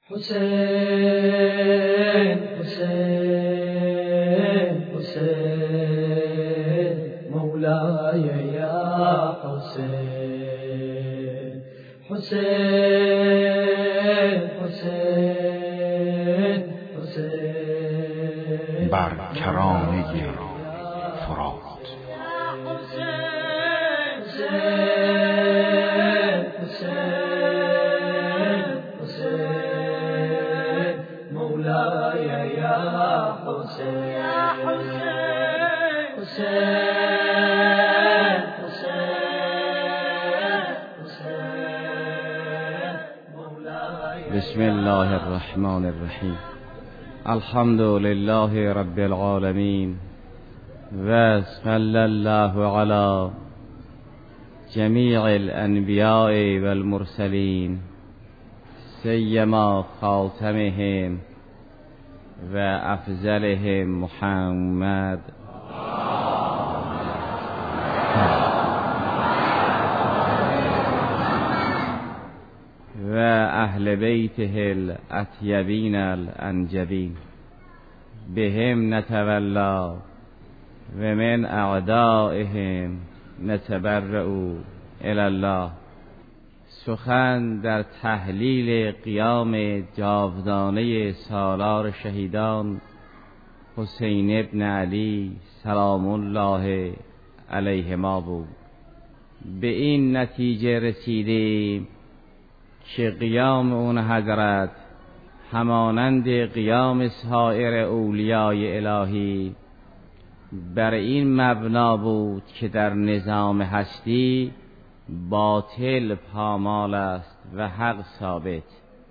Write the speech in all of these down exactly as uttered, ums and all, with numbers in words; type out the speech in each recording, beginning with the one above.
حسین حسین حسین مولاي يا حسين حسين حسين حسين بر کرانه فرات بسم الله الرحمن الرحیم. الحمد لله رب العالمین و صلی الله علی جمیع الانبیاء والمرسلین سیما خاتمهم و افضلهم محمد و اهل بیته الاطیبین الانجبین بهم نتولا و من اعدائهم نتبرأ الی الله. سخن در تحلیل قیام جاودانه سالار شهیدان حسین ابن علی سلام الله علیهما بود. به این نتیجه رسیدیم که قیام اون حضرت همانند قیام سایر اولیای الهی بر این مبنا بود که در نظام هستی باطل پامال است و حق ثابت.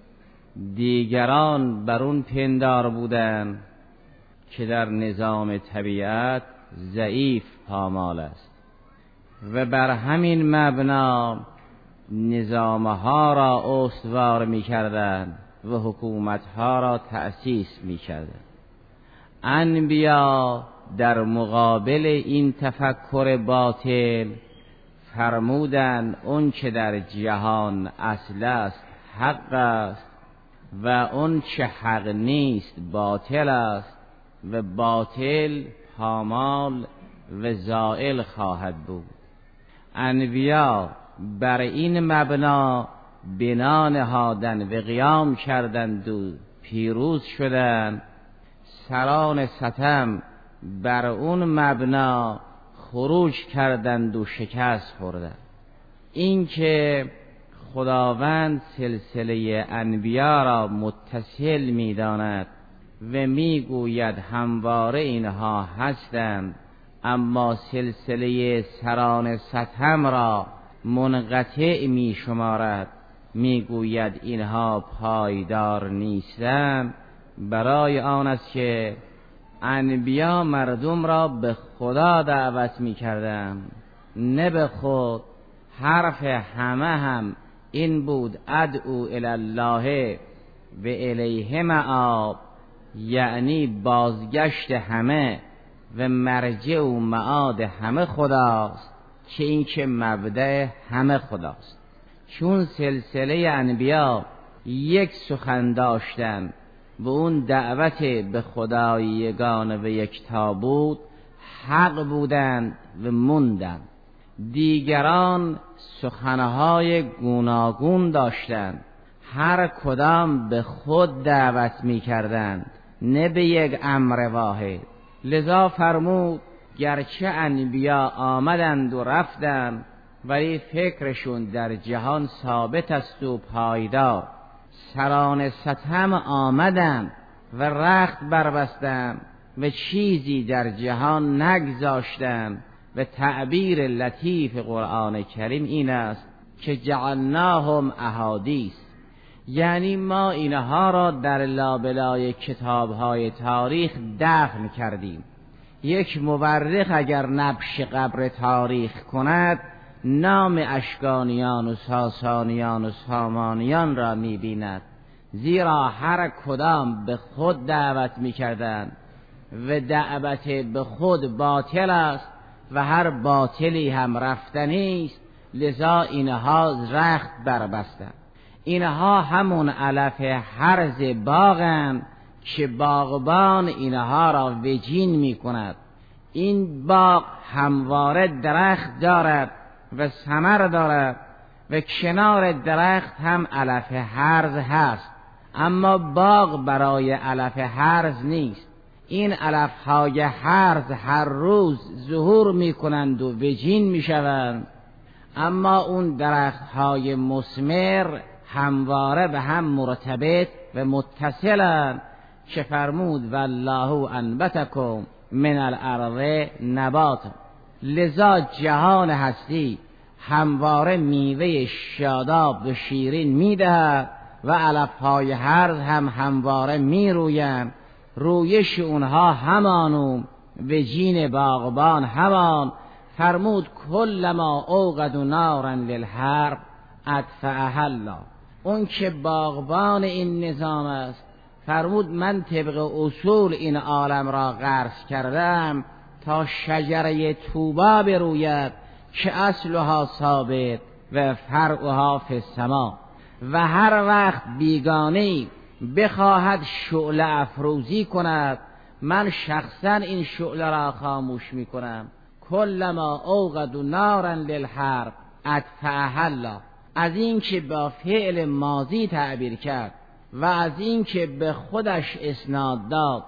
دیگران بر اون پندار بودند که در نظام طبیعت ضعیف پامال است و بر همین مبنا نظامها را استوار می کردند و حکومتها را تأسیس می کردند. انبیا در مقابل این تفکر باطل فرمودند اون که در جهان اصل است حق است و اون که حق نیست باطل است و باطل پامال و زائل خواهد بود. انبیا بر این مبنا بنا نهادند و قیام کردند و پیروز شدند. سران ستم بر اون مبنا خروج کردند و شکست خوردند. این که خداوند سلسله انبیا را متصل می داند و می گوید همواره اینها هستند، اما سلسله سران ستم را منقطع می شمارد، می گوید اینها پایدار نیستند. برای آن است که انبیا مردم را به خدا دعوت می کردند، نه به خود. حرف همه هم این بود ادعو الی الله و الیه مآب، یعنی بازگشت همه و مرجع و معاد همه خداست، که این که مبدأ همه خداست. چون سلسله انبیا یک سخن داشتن و اون دعوت به خدای یگانه و یکتا بود، حق بودند و موندند. دیگران سخنهای گوناگون داشتند، هر کدام به خود دعوت می کردند، نه به یک امر واحد. لذا فرمود گرچه انبیا آمدند و رفتند، ولی فکرشون در جهان ثابت است و پایدار. سران ستم آمدند و رخت بربستند و چیزی در جهان نگذاشتند و تعبیر لطیف قرآن کریم این است که جعلناهم احادیث، یعنی ما اینها را در لابلای کتابهای تاریخ دفن کردیم. یک مورخ اگر نبش قبر تاریخ کند، نام اشکانیان و ساسانیان و سامانیان را می‌بیند، زیرا هر کدام به خود دعوت می‌کردند و دعوت به خود باطل است و هر باطلی هم رفتنی است. لذا اینها رخت بربستند. اینها همون علف هرز باغن که باغبان اینها را وجین می کند. این باغ همواره درخت دارد و ثمر دارد و کنار درخت هم علف هرز هست، اما باغ برای علف هرز نیست. این علفهای هرز هر روز ظهور می کنند و وجین می شوند، اما اون درختهای مثمر همواره به هم مرتبط و متصلند که فرمود والله انبتکم من الارض نبات. لذا جهان هستی همواره میوه شاداب و شیرین میدهد و علفهای هرز هم همواره میرویند. رویش اونها همانو و جین باغبان همان. فرمود کلما اوقدوا نارا للحرب اطفأها الله. اون که باغبان این نظام است فرمود من طبق اصول این عالم را غرس کردم تا شجره طوبی بروید که اصلها ثابت و فرعها فی السما، و هر وقت بیگانه‌ای بخواهد شعله افروزی کند من شخصا این شعله را خاموش می کنم. کلما اوقدوا نارا للحرب اطفأها الله. از این که با فعل ماضی تعبیر کرد و از این که به خودش اسناد داد،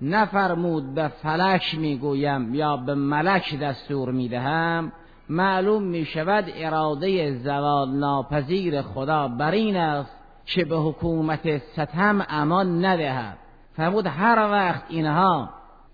نفرمود به فلک میگویم یا به ملک دستور میدهم، معلوم میشود اراده زوال ناپذیر خدا بر این است که به حکومت ستم امان ندهد. فرمود هر وقت اینها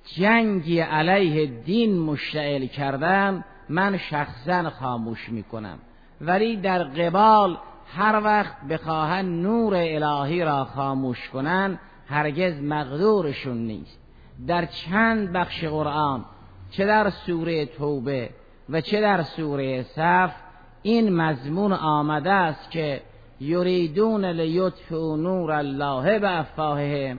جنگی علیه دین مشتعل کردن من شخصا خاموش میکنم، ولی در قبال هر وقت بخواهن نور الهی را خاموش کنن هرگز مقدورشون نیست. در چند بخش قرآن چه در سوره توبه و چه در سوره صف این مضمون آمده است که یریدون لیطفئوا نور الله بافواههم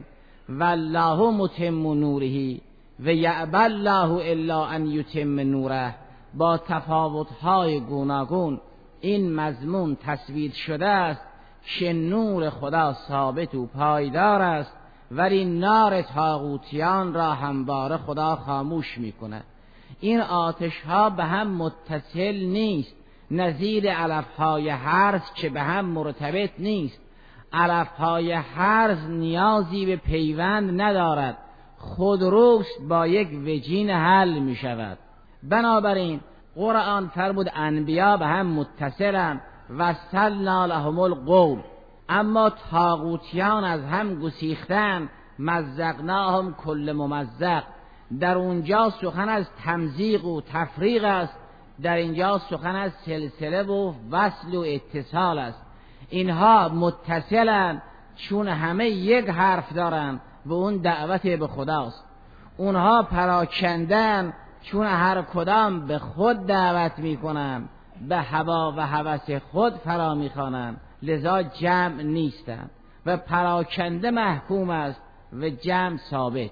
والله متم نوره و یأبی الله الا ان یتم نوره. با تفاوت‌های گوناگون این مضمون تصویر شده است که نور خدا ثابت و پایدار است، ولی نار طاغوتیان را همواره خدا خاموش می‌کند. این آتش‌ها به هم متصل نیست، نظیر علف‌های هرز که به هم مرتبط نیست. علف‌های هرز نیازی به پیوند ندارد، خودروست با یک وجین حل می‌شود. بنابراین قرآن فرمود انبیا به هم متصلند و سلنا لهم القول، اما طاغوتیان از هم گسیختن مزقناهم کل ممزق. در اونجا سخن از تمزیق و تفریق است، در اینجا سخن از سلسله و وصل و اتصال است. اینها متصلند چون همه یک حرف دارند و اون دعوت به خداست. اونها پراکندن چون هر کدام به خود دعوت میکنن، به هوا و هوس خود فرا میخوانند، لذا جمع نیستند و پراکنده محکوم است و جمع ثابت.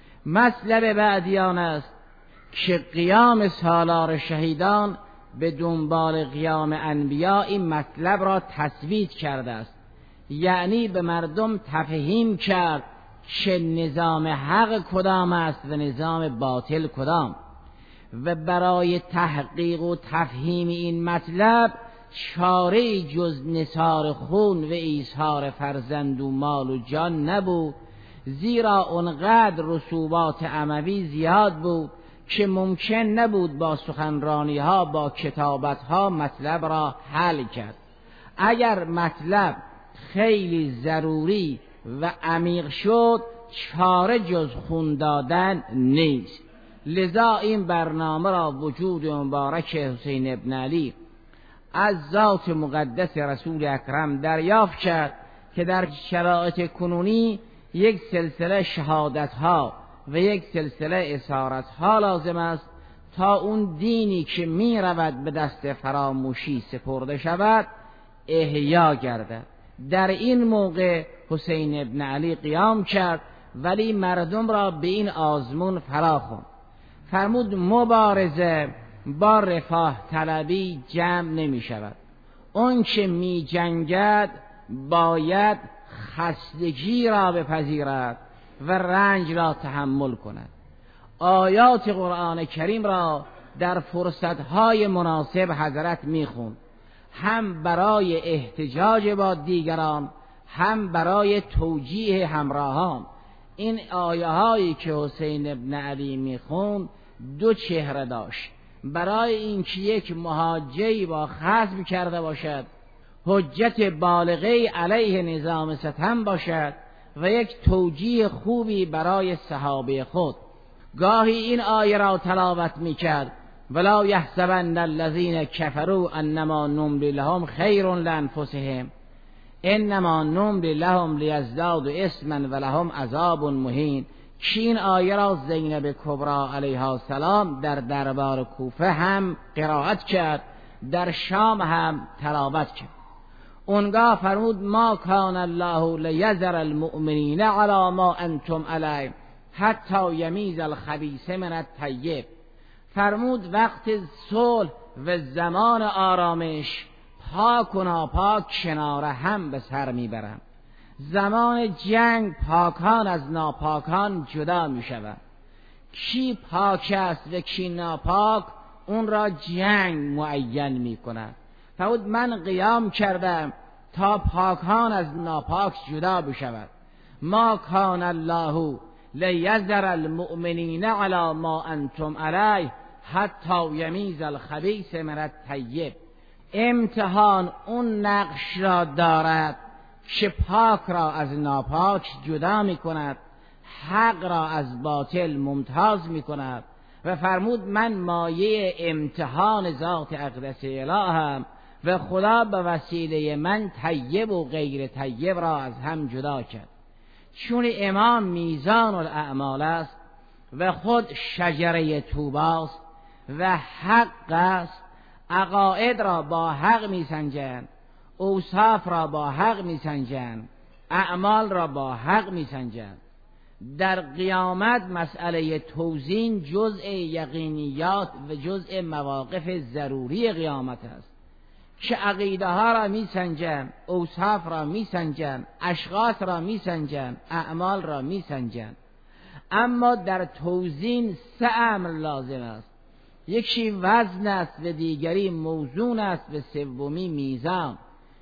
مطلب بعدیان است که قیام سالار شهیدان به دنبال قیام انبیا این مطلب را تثبیت کرده است، یعنی به مردم تفهیم کرد که نظام حق کدام است و نظام باطل کدام، و برای تحقیق و تفهیم این مطلب چاره جز نثار خون و ایثار فرزند و مال و جان نبود، زیرا اونقدر رسوبات اموی زیاد بود که ممکن نبود با سخنرانی ها با کتابت ها مطلب را حل کرد. اگر مطلب خیلی ضروری و عمیق شد چاره جز خون دادن نیست. لذا این برنامه را وجود مبارک حسین ابن علی از ذات مقدس رسول اکرم دریافت کرد که در شرایط کنونی یک سلسله شهادت ها و یک سلسله اسارت ها لازم است تا اون دینی که می رود به دست فراموشی سپرده شود احیا گردد. در این موقع حسین ابن علی قیام کرد، ولی مردم را به این آزمون فرا خواند. فرمود مبارزه با رفاه طلبی جمع نمی شود. اون که می جنگد باید خستگی را بپذیرد و رنج را تحمل کند. آیات قرآن کریم را در فرصتهای مناسب حضرت میخوند، هم برای احتجاج با دیگران، هم برای توجیه همراهان. این آیه هایی که حسین ابن علی میخوند دو چهره داشت. برای اینکه یک محاجه‌ای با خصم کرده باشد، حجت بالغه علیه نظام ستم باشد و یک توجیه خوبی برای صحابه خود. گاهی این آیه را تلاوت میکرد: ولا یحسبن الذین کفروا انما نملی لهم خیر لانفسهم انما نملی لهم لیزدادوا اثما ولهم عذاب مهین. که این آیه را زینب کبری علیها السلام در دربار کوفه هم قرائت کرد، در شام هم تلاوت کرد. اونگاه فرمود: ما کان الله لیذر المؤمنین علی ما انتم علیه حتی یمیز الخبیث من الطیب. فرمود وقت صلح و زمان آرامش پاک و ناپاک کنار هم به سر میبرند. زمان جنگ پاکان از ناپاکان جدا می شود. کی پاک است و کی ناپاک اون را جنگ معین می کند. فرمود من قیام کردم تا پاکان از ناپاک جدا بشود. ما کان الله لیذر المؤمنین علی ما انتم علیه حتی یمیز الخبیث من الطیب. امتحان اون نقش را دارد که پاک را از ناپاک جدا می کند، حق را از باطل ممتاز می کند. و فرمود من مایه امتحان ذات اقدس الهام و خدا به وسیله من طیب و غیر طیب را از هم جدا کرد. چون امام میزان الاعمال است و خود شجره طوباست و حق است، عقاید را با حق می سنجند، اوصاف را با حق می سنجند، اعمال را با حق می سنجند. در قیامت مسئله توزین جزء یقینیات و جزء مواقف ضروری قیامت است که عقیده ها را می سنجند، اوصاف را می سنجند، اشخاص را می سنجند، اعمال را می سنجند. اما در توزین سه امر لازم است: یکی وزن است و دیگری موزون است و سومی میزان.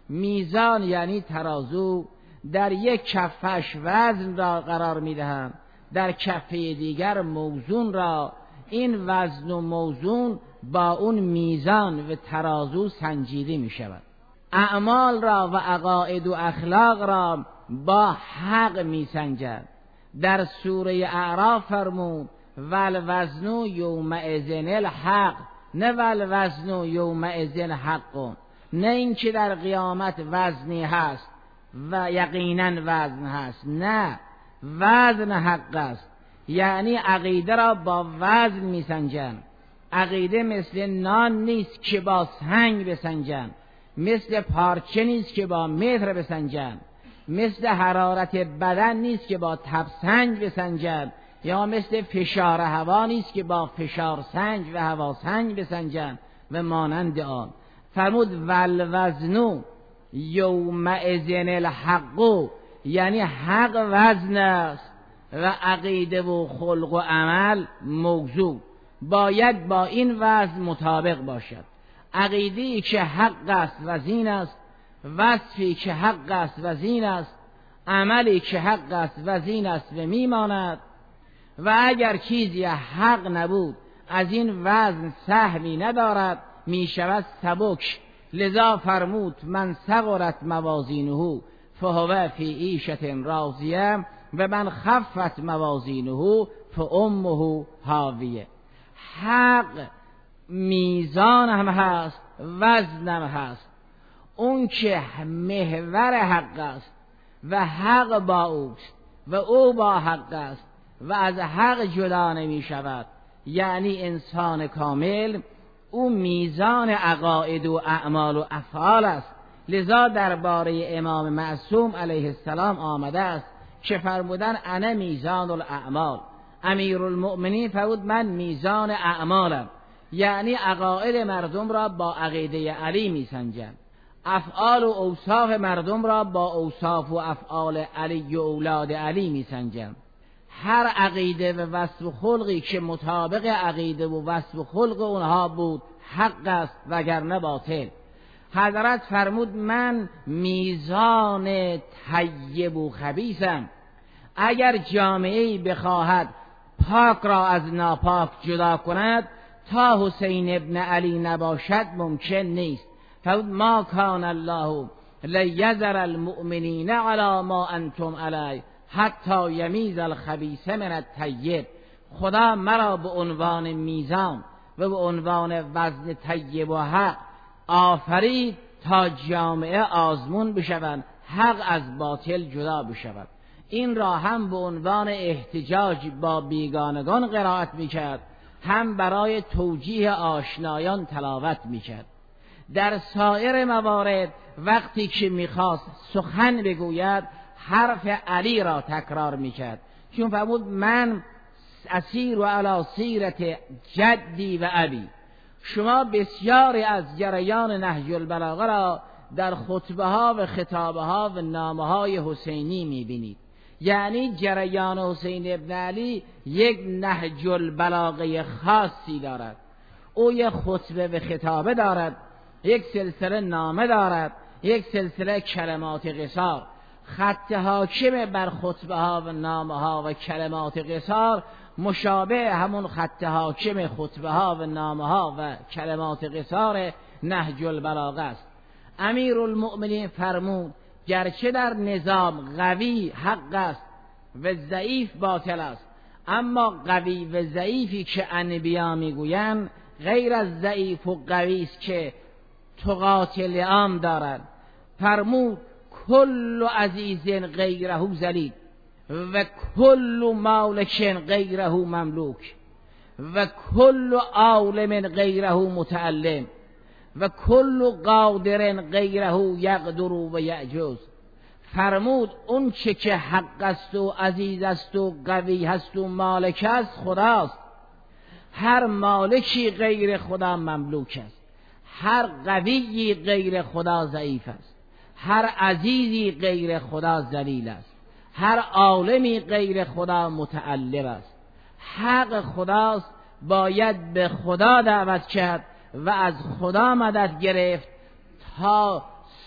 میزان یعنی ترازو، در یک کفش وزن را قرار میدهند، در کفه دیگر موزون را. این وزن و موزون با اون میزان و ترازو سنجیده می شود. اعمال را و عقاید و اخلاق را با حق می سنجد. در سوره اعراف فرمود والوزن یومئذ الحق، نه والوزن یومئذ حق. نه این که در قیامت وزنی هست و یقینا وزن هست، نه، وزن حق است. یعنی عقیده را با وزن می سنجند. عقیده مثل نان نیست که با سنگ بسنجند، مثل پارچه نیست که با متر بسنجند، مثل حرارت بدن نیست که با تبسنج بسنجند، یا مثل فشار هوا نیست که با فشار سنج و هواسنج بسنجند و مانند آن. فرمود والوزن یومئذ الحق، یعنی حق وزن است و عقیده و خلق و عمل موضوع باید با این وزن مطابق باشد. عقیده‌ای که حق است وزین است، وصفی که حق است وزین است، عملی که حق است وزین است و میماند. و اگر چیزی حق نبود از این وزن سهمی ندارد، می شود سبک. لذا فرمود من صغرت موازینه فهو فی عیشة راضیه و من خفت موازینه فامه هاویه. حق میزان هم هست، وزن هم هست. اون که محور حق است و حق با اوست و او با حق است و از حق جدا نمی شود، یعنی انسان کامل، او میزان عقاید و اعمال و افعال است. لذا درباره امام معصوم علیه السلام آمده است که فرمودن انا میزان الاعمال. امیرالمؤمنین فرمود من میزان اعمالم، یعنی عقاید مردم را با عقیده علی میسنجند، افعال و اوصاف مردم را با اوصاف و افعال علی و اولاد علی می سنجم. هر عقیده و وصف خلقی که مطابق عقیده و وصف خلق اونها بود حق است وگرنه باطل. حضرت فرمود من میزان طیب و خبیثم. اگر جامعه‌ای بخواهد پاک را از ناپاک جدا کند تا حسین ابن علی نباشد ممکن نیست. فرمود ما کان الله لیذر المؤمنین علی ما انتم علی حتی یمیز الخبیث من الطیب. خدا مرا به عنوان میزان و به عنوان وزن طیب و حق آفرید تا جامعه آزمون بشوند، حق از باطل جدا بشود. این را هم به عنوان احتجاج با بیگانگان قرائت میکرد، هم برای توجیه آشنایان تلاوت میکرد. در سایر موارد وقتی که میخواست سخن بگوید حرف علی را تکرار میکرد، چون فرمود من اسیر و علی سیرت جدی و ابی. شما بسیاری از جریان نهج البلاغه را در خطبه ها و خطابه ها و نامه های حسینی میبینید. یعنی جریان حسین ابن علی یک نهج البلاغه خاصی دارد. او یک خطبه و خطابه دارد، یک سلسله نامه دارد، یک سلسله کلمات قصار. خط حاکم بر خطبه ها و نامه ها و کلمات قصار مشابه همون خط حاکم خطبه ها و نامه ها و کلمات قصار نهج البلاغه است. امیرالمؤمنین فرمود گرچه در نظام قوی حق است و ضعیف باطل است، اما قوی و ضعیفی که انبیا میگویند غیر از ضعیف و قوی است که تقاتل عام دارند. فرمود کل عزیز غیره ذلیل و کل مالک غیره مملوک و کل عالم غیره متعلم و کل قادر غیره یقدر و یعجز. فرمود اون چه که حق است و عزیز است و قوی هست و مالک است خداست. هر مالکی غیر خدا مملوک است، هر قوی غیر خدا ضعیف است، هر عزیزی غیر خدا ذلیل است، هر عالمی غیر خدا متعلم است. حق خداست، باید به خدا دعوت کرد و از خدا مدد گرفت تا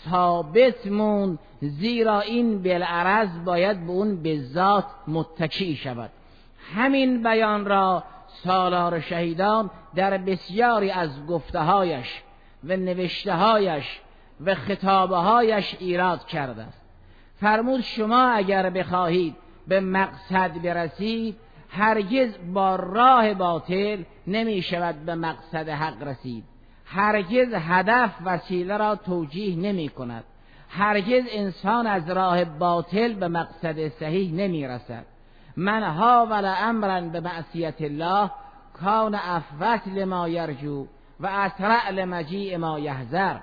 ثابت موند، زیرا این بالعرض باید به اون به ذات متکی شود. همین بیان را سالار شهیدان در بسیاری از گفته‌هایش و نوشته‌هایش و خطابه‌هایش ایراد کرده است. فرمود شما اگر بخواهید به مقصد برسید هرگز با راه باطل نمی شود به مقصد حق رسید. هرگز هدف وسیله را توجیه نمی کند. هرگز انسان از راه باطل به مقصد صحیح نمی رسد. من حاول امرا به معصیت الله کان افوت لما یرجو و اسرع لمجیء ما یحذر.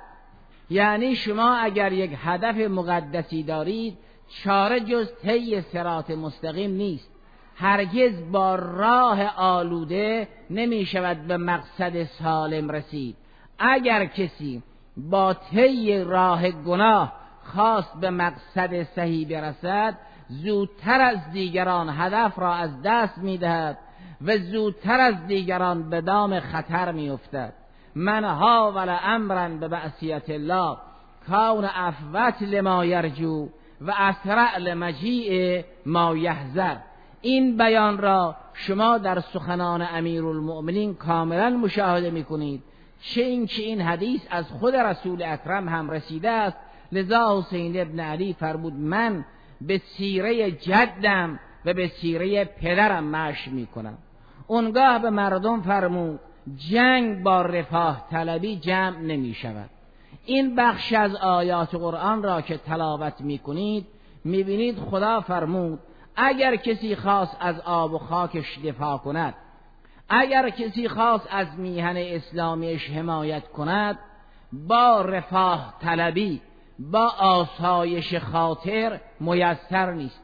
یعنی شما اگر یک هدف مقدسی دارید چاره جز طی صراط مستقیم نیست. هرگز با راه آلوده نمی شود به مقصد سالم رسید. اگر کسی با طی راه گناه خواست به مقصد صحیح برسد زودتر از دیگران هدف را از دست می دهد و زودتر از دیگران به دام خطر می افتد. من حاول امرا به معصیت الله کان افوت لما یرجو و اسرع لمجیء ما یحذر. این بیان را شما در سخنان امیرالمؤمنین کاملا مشاهده میکنید، چه این که این حدیث از خود رسول اکرم هم رسیده است. لذا حسین ابن علی فرمود من به سیره جدم و به سیره پدرم مشی میکنم. اونگاه به مردم فرمود جنگ با رفاه طلبی جمع نمی شود. این بخش از آیات قرآن را که تلاوت می کنید می بینید خدا فرمود اگر کسی خواست از آب و خاکش دفاع کند، اگر کسی خواست از میهن اسلامیش حمایت کند، با رفاه طلبی با آسایش خاطر میسر نیست.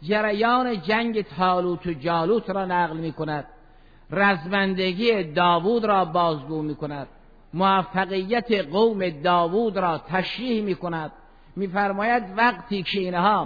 جریان جنگ طالوت و جالوت را نقل می کند، رزمندگی داوود را بازگو می کند، موفقیت قوم داوود را تشریح می کند. می فرماید وقتی که اینها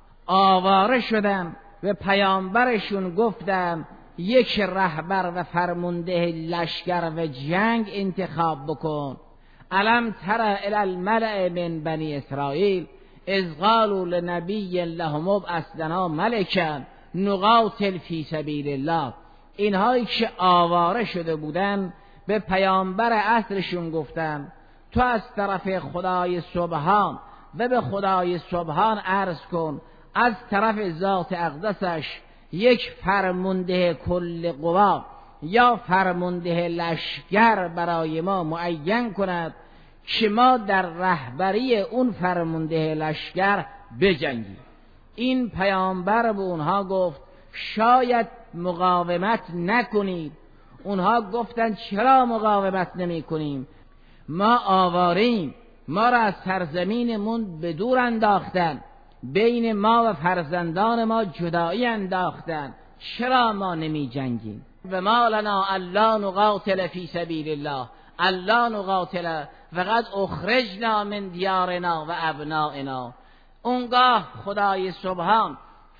آواره شدن و پیامبرشون گفتن یک رهبر و فرمانده لشکر و جنگ انتخاب بکن، الم تر الی الملأ من بنی اسرائیل اذ قالوا لنبی لهم ابعث لنا ملکا نقاتل فی سبیل الله. اینهایی که آواره شده بودن به پیامبر عصرشون گفتن تو از طرف خدای سبحان و به خدای سبحان عرض کن از طرف ذات اقدسش یک فرمانده کل قوا یا فرمانده لشکر برای ما معین کند که ما در رهبری اون فرمانده لشکر بجنگیم. این پیامبر به اونها گفت شاید مقاومت نکنید. اونها گفتند چرا مقاومت نمی کنیم؟ ما آواریم، ما را از سرزمینمون به دور انداختن، بین ما و فرزندان ما جدایی انداختن، چرا ما نمی جنگیم؟ و ما لنا الا نقاتل فی سبیل الله الا نقاتل وقد اخرجنا من دیارنا و ابنائنا. اونگاه خدای سبحان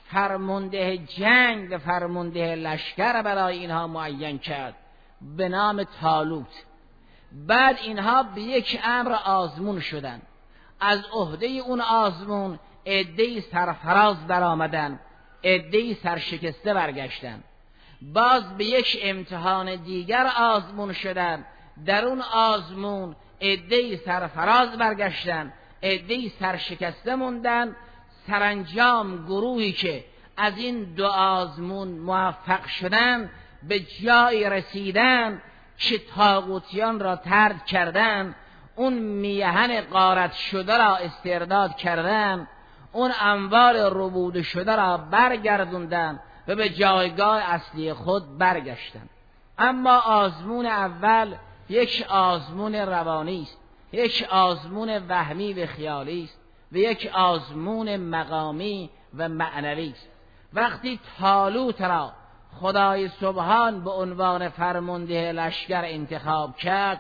فرمانده جنگ و فرمانده لشکر برای اینها معین کرد به نام طالوت. بعد اینها به یک امر آزمون شدند. از عهده اون آزمون عده‌ای سرفراز در آمدن، عده‌ای سرشکسته برگشتن. باز به یک امتحان دیگر آزمون شدند. در اون آزمون عده‌ای سرفراز برگشتن، عده‌ای سرشکسته موندن. سرانجام گروهی که از این دو آزمون موفق شدن به جایی رسیدن که طاغوتیان را طرد کردن، اون میهن غارت شده را استرداد کردن، اون اموال ربوده شده را برگردوندن و به جایگاه اصلی خود برگشتن. اما آزمون اول یک آزمون روانی است، یک آزمون وهمی و خیالی است و یک آزمون مقامی و معنوی است. وقتی طالوت را خدای سبحان به عنوان فرمانده لشکر انتخاب کرد،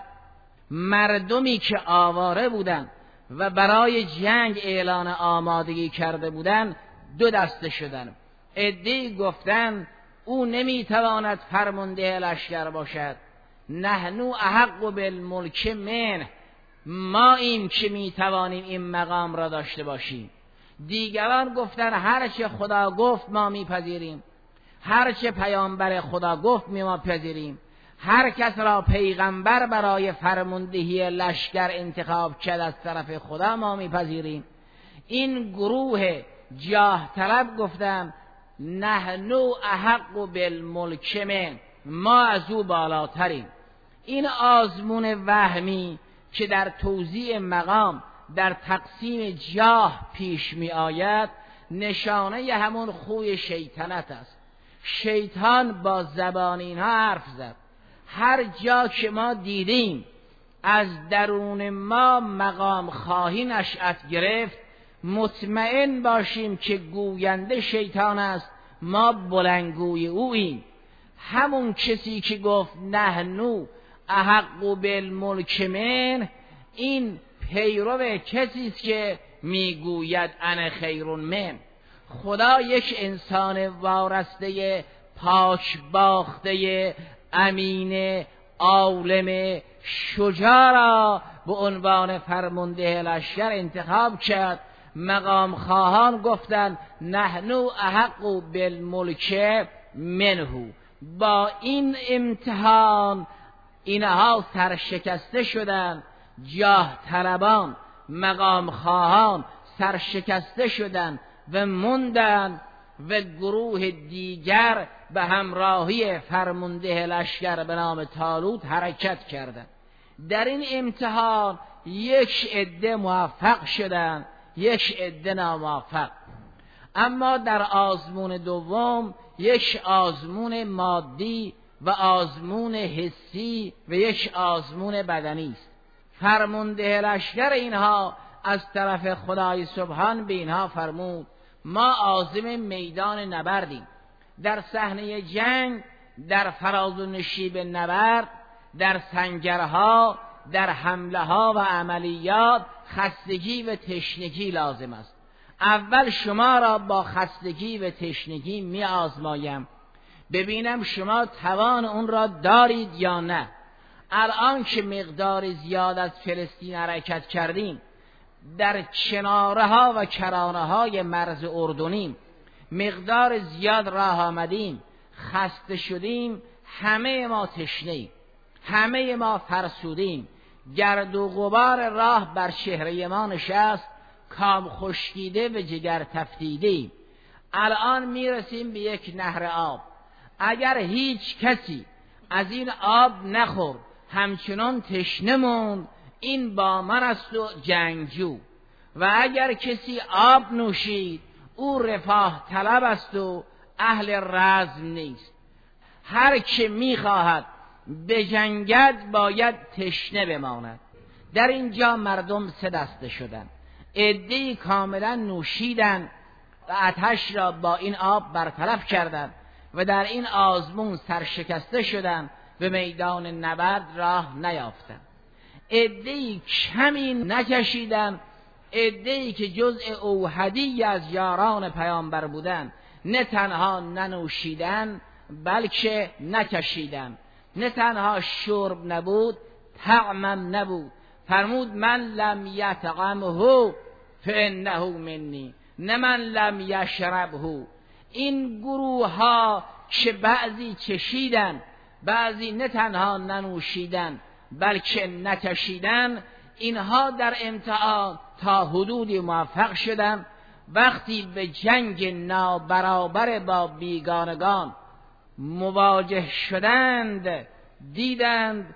مردمی که آواره بودند و برای جنگ اعلان آمادگی کرده بودند دو دسته شدند. عده‌ای گفتند او نمیتواند فرمانده لشکر باشد، نحنو احق بالملک منه، ما این که میتوانیم این مقام را داشته باشیم. دیگران گفتند هر چه خدا گفت ما میپذیریم، هر چه پیامبر خدا گفت می ما پذیریم، هر کس را پیغمبر برای فرماندهی لشکر انتخاب کرد از طرف خدا ما میپذیریم. این گروه جاه طلب گفتند نحنو احق بالملک من، ما از او بالاتریم. این آزمون وهمی که در توزیع مقام در تقسیم جاه پیش می آید نشانه همون خوی شیطنت است. شیطان با زبان اینها حرف زد. هر جا که ما دیدیم از درون ما مقام خواهی نشأت گرفت، مطمئن باشیم که گوینده شیطان است، ما بلندگوی اوییم. همون کسی که گفت نحنو احق بالملک من، این پیرو کسی است که میگوید انا خیر من. خدا یک انسان وارسته پاک باخته امین عالم شجاع را به عنوان فرمانده لشکر انتخاب کرد. مقام خواهان گفتند نحنو احق بالملک منه. با این امتحان اینها سرشکسته شدند. جاه طلبان مقام خواهان سرشکسته شدند و موندند و گروه دیگر به همراهی فرمانده لشکر به نام طالوت حرکت کردند. در این امتحان یک عده موفق شدند، یک عده ناموفق. اما در آزمون دوم یک آزمون مادی و آزمون حسی و یک آزمون بدنی است. فرمانده لشکر اینها از طرف خدای سبحان به اینها فرمود ما عازم میدان نبردیم. در صحنه جنگ، در فراز و نشیب نبرد، در سنگرها، در حمله ها و عملیات خستگی و تشنگی لازم است. اول شما را با خستگی و تشنگی می آزمایم، ببینم شما توان اون را دارید یا نه. الان که مقدار زیاد از فلسطین حرکت کردیم، در کناره ها و کرانه های مرز اردنیم، مقدار زیاد راه آمدیم، خسته شدیم، همه ما تشنه‌ایم، همه ما فرسودیم، گرد و غبار راه بر چهره ما نشست، کام خشکیده و جگر تفتیده. الان میرسیم به یک نهر آب. اگر هیچ کسی از این آب نخورد، همچنان تشنه موند، این با من است و جنگجو. و اگر کسی آب نوشید، او رفاه طلب است و اهل رزم نیست. هر که میخواهد بجنگد باید تشنه بماند. در اینجا مردم سه دسته شدند. عده‌ای کاملا نوشیدند و آتش را با این آب برطرف کردند و در این آزمون سرشکسته شدند و میدان نبرد راه نیافتند. عده‌ای کمی نکشیدند، عده‌ای که جزء اوحدی از یاران پیامبر بودند، نه تنها ننوشیدند بلکه نکشیدند. نه تنها شرب نبود، طعمم نبود. فرمود من لم یطعمه فانه منی، نه من لم یشربه. این گروه ها که بعضی چشیدن، بعضی نه تنها ننوشیدن بلکه نکشیدن، اینها در امتحان تا حدودی موفق شدن. وقتی به جنگ نابرابر با بیگانگان مواجه شدند، دیدند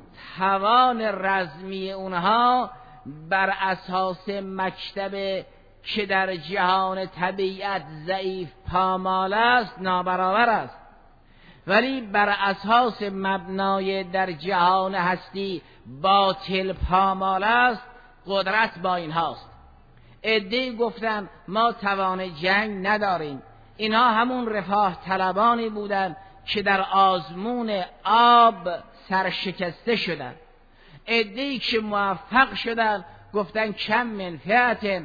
توان رزمی اونها بر اساس مکتب که در جهان طبیعت ضعیف پامال است نابرابر است، ولی بر اساس مبنای در جهان هستی باطل پامال است، قدرت با اینهاست. عده‌ای گفتند ما توان جنگ نداریم. اینها همون رفاه طلبانی بودند که در آزمون آب سرشکسته شدند. عده‌ای که موفق شدند گفتند کم من فئة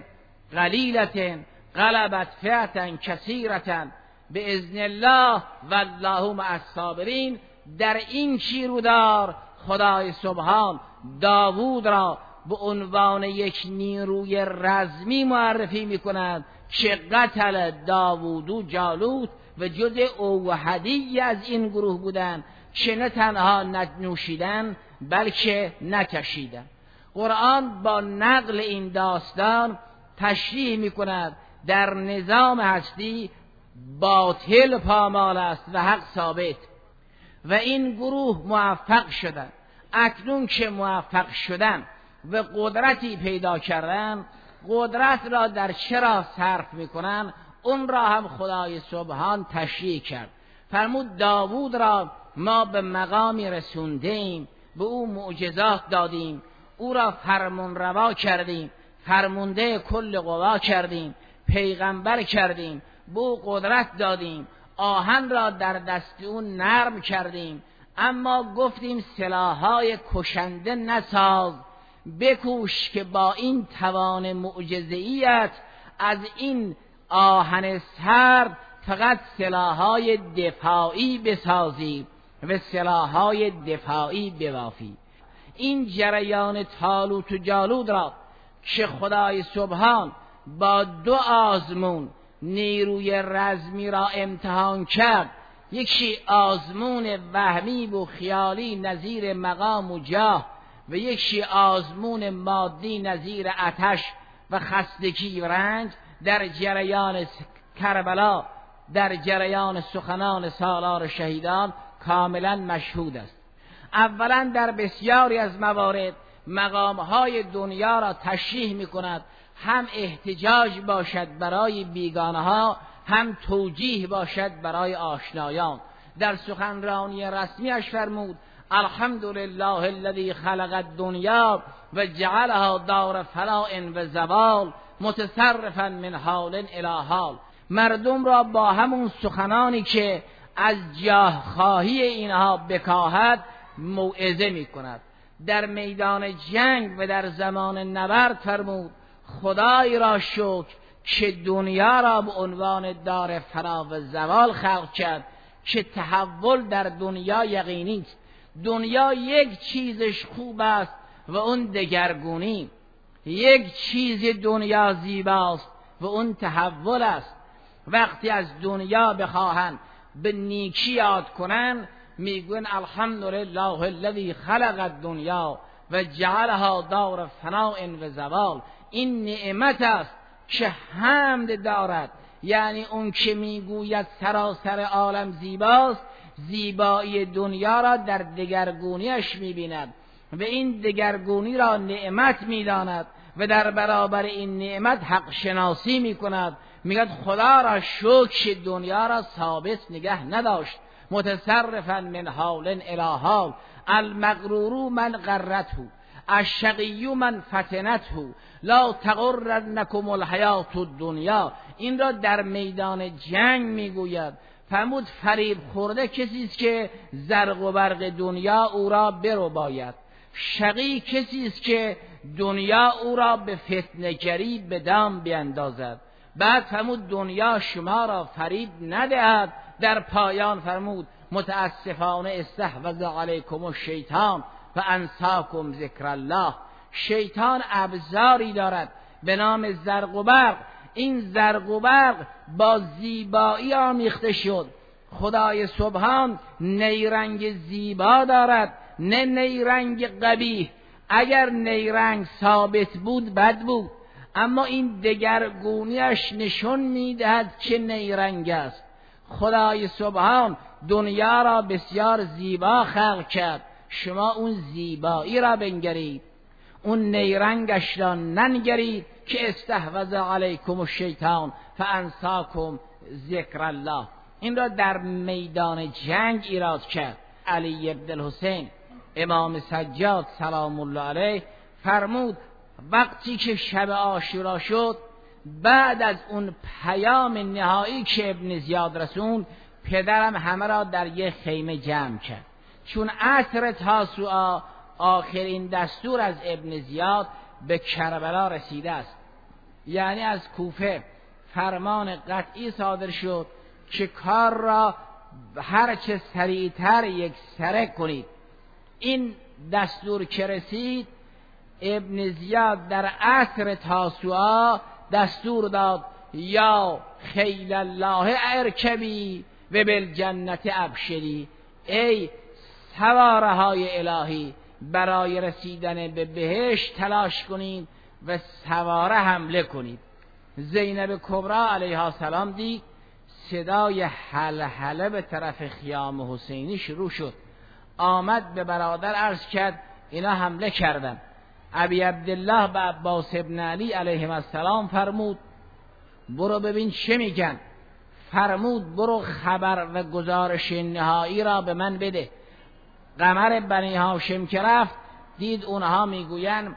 قلیلة غلبت فئة کثیرة باذن الله والله مع الصابرین. در این شیرودار خدای سبحان داوود را به عنوان یک نیروی رزمی معرفی می‌کند که قتل داوودو جالوت و جزء اوحدی از این گروه بودند که نه تنها ننوشیدن بلکه نکشیدن. قرآن با نقل این داستان تشریح می‌کند در نظام هستی باطل پامال است و حق ثابت، و این گروه موفق شدند. اکنون که موفق شدند و قدرتی پیدا کردن، قدرت را در چرا صرف میکنن اون را هم خدای سبحان تشریح کرد. فرمود داوود را ما به مقامی رسوندیم، به او معجزات دادیم، او را فرمان روا کردیم، فرمانده کل قوا کردیم، پیغمبر کردیم، به او قدرت دادیم، آهن را در دست او نرم کردیم، اما گفتیم سلاح‌های کشنده نساز، بکوش که با این توان معجزه‌ایت از این آهن سرد فقط سلاح‌های دفاعی بسازی و سلاح‌های دفاعی ببافی. این جریان طالوت و جالوت را که خدای سبحان با دو آزمون نیروی رزمی را امتحان کرد، یکی آزمون وهمی و خیالی نظیر مقام و جاه و یکی آزمون مادی نظیر آتش و خستگی و رنج، در جریان کربلا، در جریان سخنان سالار شهیدان کاملا مشهود است. اولا در بسیاری از موارد مقامهای دنیا را تشریح می کند، هم احتجاج باشد برای بیگانه ها، هم توجیه باشد برای آشنایان. در سخنرانی رسمیش فرمود الحمدلله الذی خلق الدنیا و جعلها دار فلاء و زوال متصرفا من حال الی حال. مردم را با همون سخنانی که از جاه خواهی اینها بکاهد موعظه می کند. در میدان جنگ و در زمان نبرد فرمود خدای را شکر که دنیا را به عنوان دار فنا و زوال خلق کرد که تحول در دنیا یقینی است. دنیا یک چیزش خوب است و اون دگرگونی، یک چیز دنیا زیباست و اون تحول است. وقتی از دنیا بخواهند به نیکی یاد کنن میگوین الحمدلله الذی خلق الدنیا و جعلها دار فناء و زوال. این نعمت است که حمد دارد، یعنی اون که میگوید سراسر عالم زیباست، زیبایی دنیا را در دگرگونیش میبیند و این دگرگونی را نعمت میداند و در برابر این نعمت حق شناسی میکند. میگد خدا را شکر دنیا را ثابت نگه نداشت، متصرفا من حال الی حال. المغرور من غرته، الشقی من فتنته، لا تغرنکم الحیات الدنیا. این را در میدان جنگ میگوید. فرمود فریب خورده کسی است که زرق و برق دنیا او را برو باید. شقی کسی است که دنیا او را به فتنه‌گری به دام بیندازد. بعد فرمود دنیا شما را فریب ندهد. در پایان فرمود متاسفانه استحوذ علیکم الشیطان و انساکم ذکر الله. شیطان ابزاری دارد به نام زرق و برق. این زرق و برق با زیبایی آمیخته شد. خدای سبحان نیرنگ زیبا دارد، نه نیرنگ قبیح. اگر نیرنگ ثابت بود بد بود، اما این دگرگونیش نشون میدهد که نیرنگ است. خدای سبحان دنیا را بسیار زیبا خلق کرد، شما اون زیبایی را بنگرید، اون نیرنگش را ننگرید که استحوذ علیکم الشیطان فانساکم ذکر الله. این را در میدان جنگ ایراد کرد. علی بن الحسین امام سجاد سلام الله علیه فرمود وقتی که شب عاشورا شد، بعد از اون پیام نهایی که ابن زیاد رسوند، پدرم همه را در یک خیمه جمع کرد، چون عصر تاسوعا آخرین دستور از ابن زیاد به کربلا رسیده است. یعنی از کوفه فرمان قطعی صادر شد که کار را هرچه سریعتر یک سره کنید. این دستور که رسید، ابن زیاد در عصر تاسوعا دستور داد یا خیل الله ارکبی و بالجنت ابشری، ای سواره های الهی برای رسیدن به بهشت تلاش کنید و سواره حمله کنید. زینب کبرا علیها السلام دید صدای هلهله به طرف خیام حسینی شروع شد. آمد به برادر عرض کرد اینا حمله کردن. ابی عبدالله به عباس ابن علی علیهم السلام فرمود برو ببین چه میگن. فرمود برو خبر و گزارش نهایی را به من بده. قمر بنی هاشم که رفت دید اونها میگوین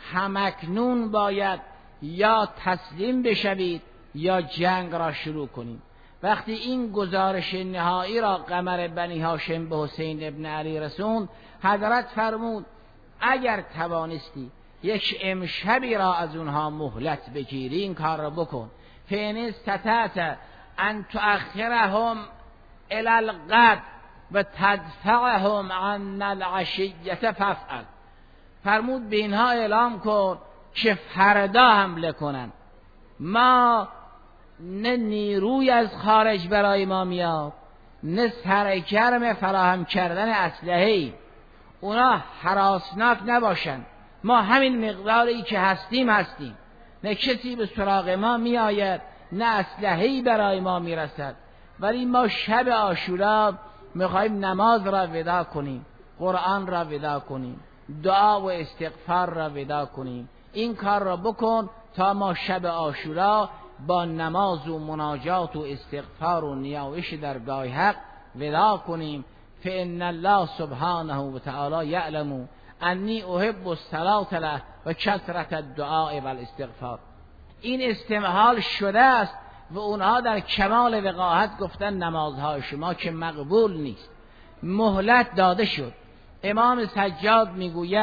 همکنون باید یا تسلیم بشوید یا جنگ را شروع کنیم. وقتی این گزارش نهایی را قمر بنی هاشم به حسین ابن علی رسوند، حضرت فرمود اگر توانستی یک امشبی را از اونها مهلت بگیری این کار را بکن. فإن استطعت ان تؤخرهم الی الغد و تدفعهم عن العشیة فافعل. فرمود به اینها اعلام کن که فردا حمله کنن. ما نه نیروی از خارج برای ما میاد، نه سرگرم فراهم کردن اسلحه‌ای. اونا هراسناک نباشن، ما همین مقداری که هستیم هستیم. نه کسی به سراغ ما می آید، نه اسلحه‌ای برای ما می رسد. ولی ما شب عاشورا میخوایم نماز را ودا کنیم، قرآن را ودا کنیم، دعا و استغفار را ودا کنیم. این کار را بکن تا ما شب عاشورا با نماز و مناجات و استغفار و نیایش درگاه حق ودا کنیم. فإن الله سبحانه و تعالی یعلم انی احب الصلاة له و کثرت الدعاء و الاستغفار. این استمهال شده است و اونها در کمال وقاحت گفتن نمازهای شما که مقبول نیست. مهلت داده شد. امام سجاد میگوید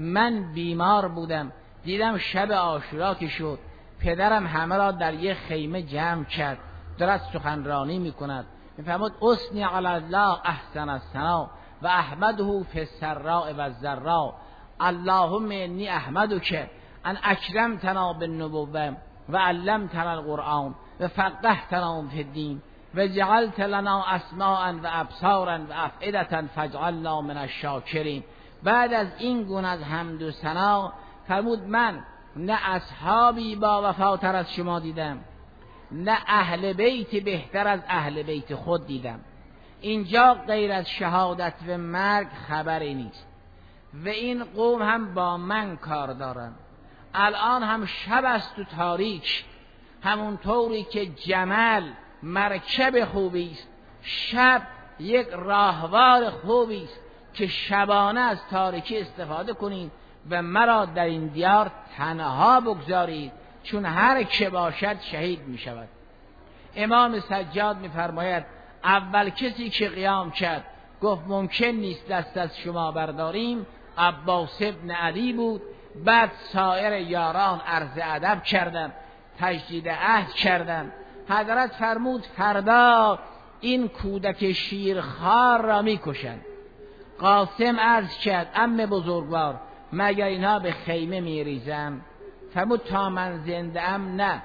من بیمار بودم، دیدم شب عاشورا که شد، پدرم همه را در یک خیمه جمع کرد، دارد سخنرانی میکند، میفرمود اثنی علی الله احسن الثنا و احمده فی السراء و الضراء، اللهم انی احمدک ان اکرمتنا بالنبوة و علمتنا القرآن و فقهتنا فی الدین و جعلت لنا اسماعا و ابصارا و افئدة فاجعلنا من الشاکرین. بعد از این گونه از حمد و ثنا فرمود من نه اصحابی با وفاتر از شما دیدم، نه اهل بیت بهتر از اهل بیت خود دیدم. اینجا غیر از شهادت و مرگ خبری نیست و این قوم هم با من کار دارن. الان هم شب است و تاریک، همون طوری که جمل مرکب خوبی است، شب یک راهوار خوبی است که شبانه از تاریکی استفاده کنید و مرا در این دیار تنها بگذارید، چون هر که باشد شهید می شود. امام سجاد می فرماید اول کسی که قیام کرد گفت ممکن نیست دست از شما برداریم، عباس ابن علی بود. بعد سایر یاران عرض ادب کردند، تجدید عهد کردند. حضرت فرمود فردا این کودک شیرخوار را می کشند. قاسم عرض کرد عم بزرگوار مگر اینها به خیمه می ریزن؟ فرمود تا من زنده ام نه.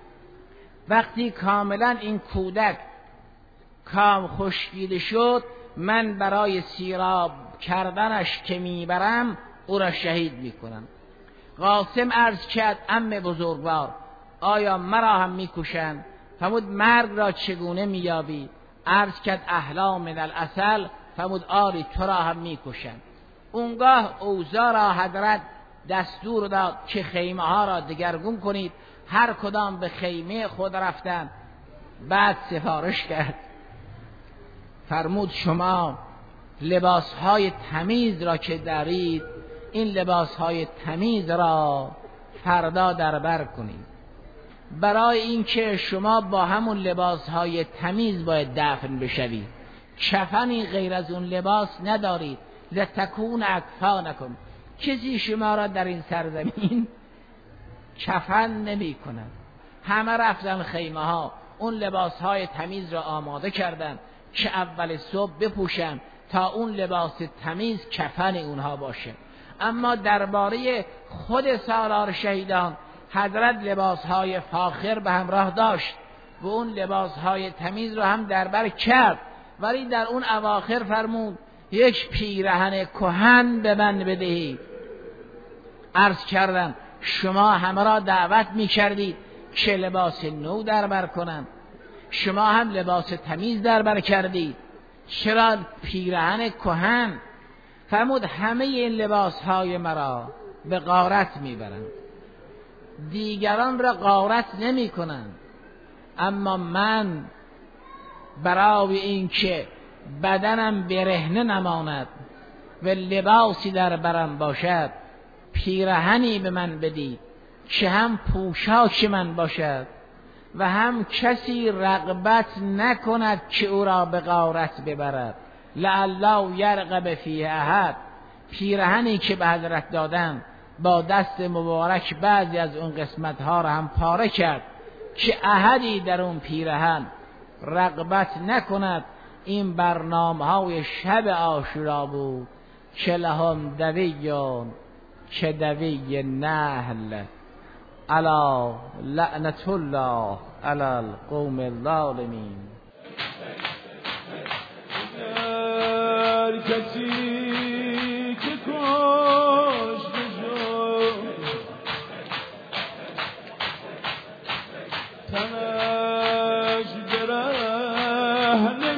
وقتی کاملا این کودک کام خشکیده شد، من برای سیراب کردنش که میبرم او را شهید میکنم. قاسم عرض کرد عم بزرگوار آیا مرا هم میکشند؟ فرمود مرگ را چگونه مییابی؟ عرض کرد احلا من العسل. فرمود آری تو را هم میکشند. اونگاه اوضاع را حضرت دستور داد که خیمه ها را دگرگون کنید. هر کدام به خیمه خود رفتن. بعد سفارش کرد، فرمود شما لباس های تمیز را که دارید، این لباس های تمیز را فردا دربر کنید، برای اینکه شما با همون لباس های تمیز باید دفن بشوید. کفنی غیر از اون لباس ندارید. لتکون اکفانکم، کسی شما را در این سرزمین کفن نمی کند. همه رفتن خیمه ها، اون لباس های تمیز را آماده کردن که اول صبح بپوشن تا اون لباس تمیز کفن اونها باشه. اما درباره خود سالار شهیدان حضرت لباس های فاخر به همراه داشت و اون لباس های تمیز را هم دربر کرد، ولی در اون اواخر فرمود یک پیرهن کهن به من بدهید. عرض کردم شما همه را دعوت می کردید که لباس نو دربر کنند، شما هم لباس تمیز دربر کردید، چرا پیرهن کهن؟ فرمود همه این لباس های مرا به غارت می برند، دیگران را غارت نمی کنند، اما من برای این که بدنم برهنه نماند و لباسی در برم باشد، پیرهنی به من بدید که هم پوشاک من باشد و هم کسی رغبت نکند که او را به غارت ببرد. لعله یرغب فیه احد. پیرهنی که به حضرت دادم با دست مبارک بعضی از اون قسمت ها را هم پاره کرد که احدی در اون پیرهن رغبت نکند. این برنامه های شب عاشورا بود که لهم دویون که دوی نحل الا لعنت الله علی القوم الظالمین. هر کسی که کشته شد تنش برهنه